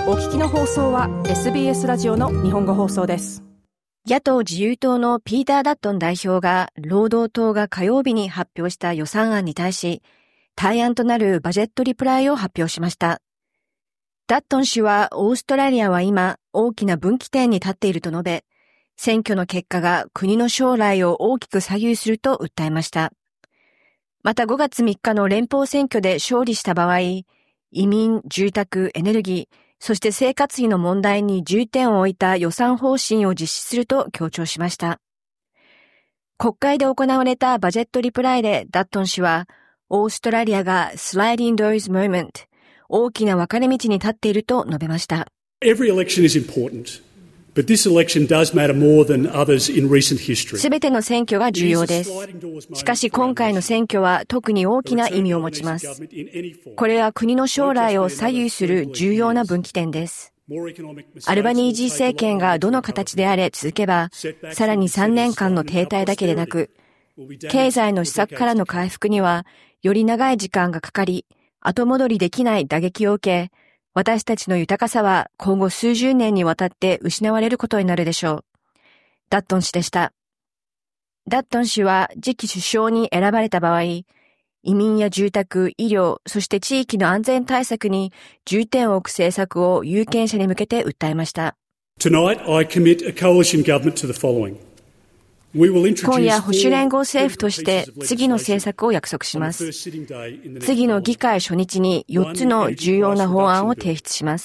お聞きの放送は SBS ラジオの日本語放送です。 野党自由党のピーター・ダットン代表が労働党が火曜日に発表した予算案に対し、対案となるバジェットリプライを発表しました。ダットン氏はオーストラリアは今大きな分岐点に立っていると述べ、選挙の結果が国の将来を大きく左右すると訴えました。また5月3日の連邦選挙で勝利した場合、移民、住宅、エネルギー、そして生活費の問題に重点を置いた予算方針を実施すると強調しました。国会で行われたバジェットリプライでダットン氏は、オーストラリアがスライディングドアーズモーメント、大きな分かれ道に立っていると述べました。 Every election is important, but this election does matter more than others in recent history. すべての選挙が重要です。しかし今回の選挙は特に大きな意味を持ちます。これは国の将来を左右する重要な分岐点です。アルバニージー政権がどの形であれ続けば、さらに3年間の停滞だけでなく、経済の施策からの回復にはより長い時間がかかり、後戻りできない打撃を受け、私たちの豊かさは今後数十年にわたって失われることになるでしょう。ダットン氏でした。ダットン氏は次期首相に選ばれた場合、移民や住宅、医療、そして地域の安全対策に重点を置く政策を有権者に向けて訴えました。 Tonight, I commit a coalition government to the following. 今夜保守連合政府として次の政策を約束します。次の議会初日に4つの重要な法案を提出します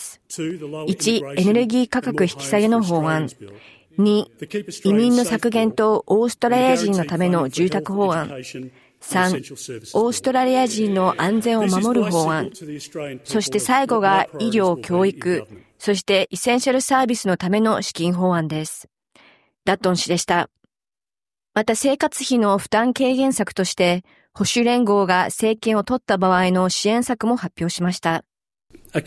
。1、エネルギー価格引き下げの法案。2、移民の削減とオーストラリア人のための住宅法案。3、オーストラリア人の安全を守る法案。そして最後が医療、教育、そしてエッセンシャルサービスのための資金法案です。ダットン氏でした。また生活費の負担軽減策として保守連合が政権を取った場合の支援策も発表しました。 保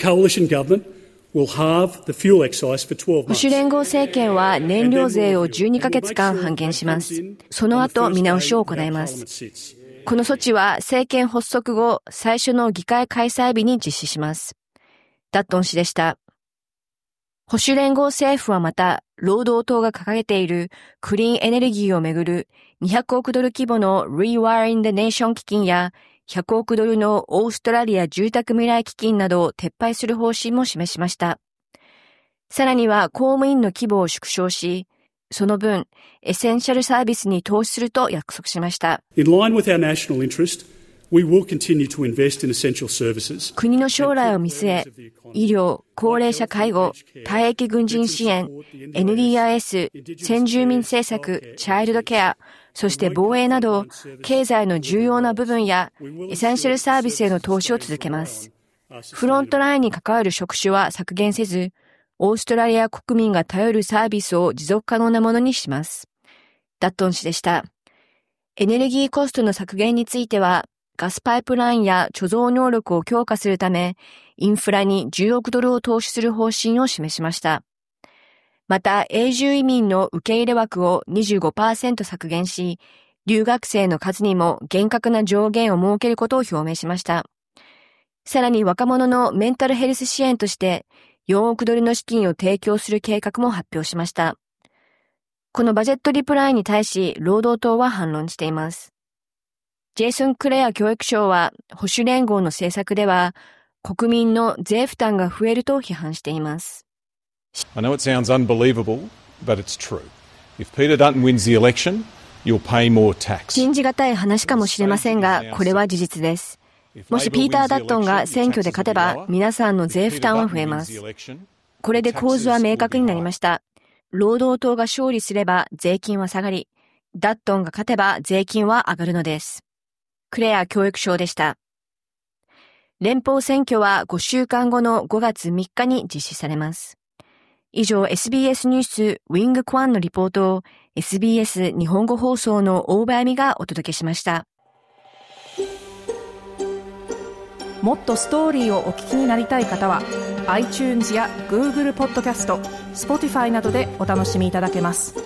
守連合政権は燃料税を12ヶ月間半減します。その後見直しを行います。この措置は政権発足後最初の議会開催日に実施します。ダットン氏でした。保守連合政府はまた、労働党が掲げているクリーンエネルギーをめぐる200億ドル規模の Rewiring the Nation 基金や100億ドルのオーストラリア住宅未来基金などを撤廃する方針も示しました。さらには公務員の規模を縮小し、その分、エッセンシャルサービスに投資すると約束しました。 In line with our national interest, We will continue to invest in essential services. 国の将来を見据え、医療、高齢者介護、退役軍人支援、NDIS、先住民政策、チャイルドケア、そして防衛など、経済の重要な部分やエッセンシャルサービスへの投資を続けます。フロントラインに関わる職種は削減せず、オーストラリア国民が頼るサービスを持続可能なものにします。ダットン氏でした。エネルギーコストの削減については、ガスパイプラインや貯蔵能力を強化するため、インフラに10億ドルを投資する方針を示しました。また、永住移民の受け入れ枠を 25% 削減し、留学生の数にも厳格な上限を設けることを表明しました。さらに若者のメンタルヘルス支援として、4億ドルの資金を提供する計画も発表しました。このバジェットリプライに対し、労働党は反論しています。ジェイソン・クレア教育相は保守連合の政策では国民の税負担が増えると批判しています。 I know it sounds unbelievable, but it's true. If Peter Dutton wins the election, you'll pay more tax. 信じがたい話かもしれませんが、これは事実です。もしピーター・ダットンが選挙で勝てば、皆さんの税負担は増えます。これで構図は明確になりました。労働党が勝利すれば税金は下がり、ダットンが勝てば税金は上がるのです。クレア教育相でした。連邦選挙は5週間後の5月3日に実施されます。以上 SBS ニュースウィング・クワンのリポートを SBS 日本語放送の大場亜美がお届けしました。 もっとストーリーをお聞きになりたい方は iTunes や Google ポッドキャスト、Spotify などでお楽しみいただけます。